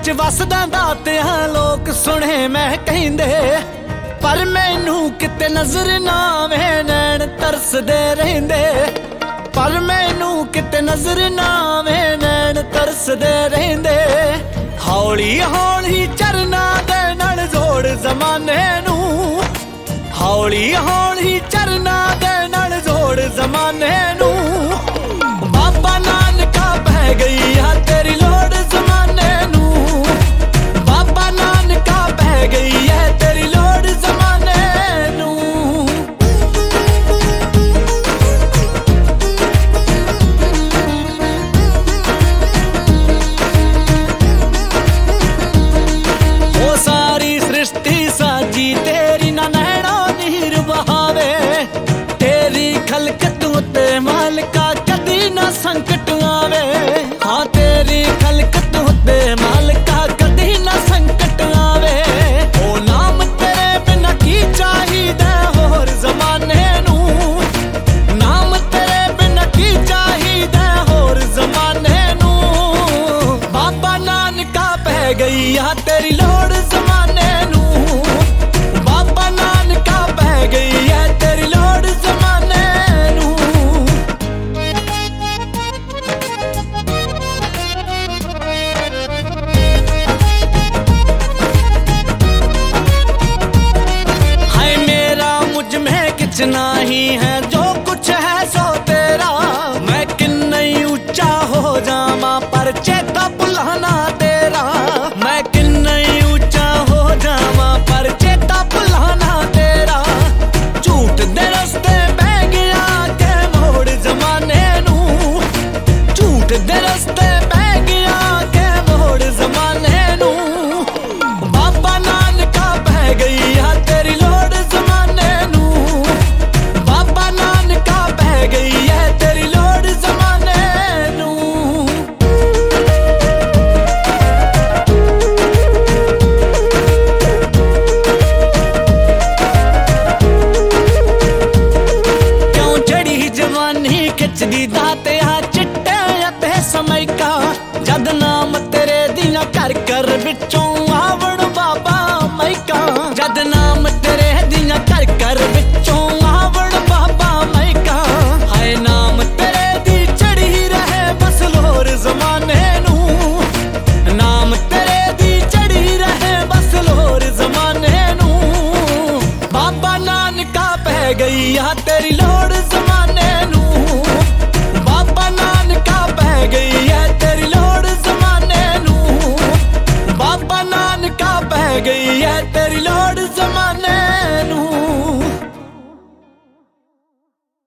विच वसदा दातिया लोग सुने मैं कहिंदे, पर मैनू किते नजर ना आवे नैन तरसदे रहिंदे। पर मैनू किते नजर ना आवे नैन तरसदे रहिंदे। हौली हौली चरना दे नाल जोड़ जमाने नू, हौली हौली चरना दे नाल जोड़ जमाने नू। बाबा नानका बह गई है तेरी लोड़ जमाने नू, बाबा नानका बह गई है तेरी लोड़ जमाने नू। ओ सारी सृष्टि साजी तेरी ना नैना नीर बहावे, तेरी खलकत उत्ते मालिका कदी ना संकट आवे। हाँ तेरी खलकत उत्ते मालिका कदी ना संकट आवे। ओ नाम तेरे बिना की चाहिदा होर जमाने नू, नाम तेरे बिना की चाहिदा होर जमाने नू। बाबा नानका पै गई आ तेरी लोड़ जमाने नू, बाबा नानका पै गई है तेरी लोड़ जमाने नू। हाय मेरा मुझ में कुछ नहीं है, जो कुछ है सो तेरा। मैं किन्ना ही ऊंचा हो जावा पर चेता भुलाना तेरा। मैं किन्ना ही ऊंचा हो जावा पर चेता भुलाना तेरा। झूठ दे रस्ते बह गया के मोड़ जमाने नू, झूठ दे रस्ते बह गया के मोड़ जमाने नू। बाबा नानका बह गई है तेरी लोड़ जमाने नू, बाबा नानका बह गई है तेरी लोड़ जमाने नू। क्यों चढ़ी जवानी खिचदी दाते आ चिट्टे अते समय का, जद नाम तेरे दिया कर कर विचों आवण बाबा मैका। जद नाम तेरे दिया कर कर विचों आवण बाबा मैका। हाय नाम तेरे दी चढ़ी रहे बस लोर जमाने नू, नाम तेरे दी चढ़ी रहे बस लोर जमाने नू। बाबा नानका पै गई आ तेरी लोड़ जमाने नू, बाबा नानका पै गई है तेरी लोड़ जमाने नू, बाबा नानका पै गई है तेरी लोड़ जमाने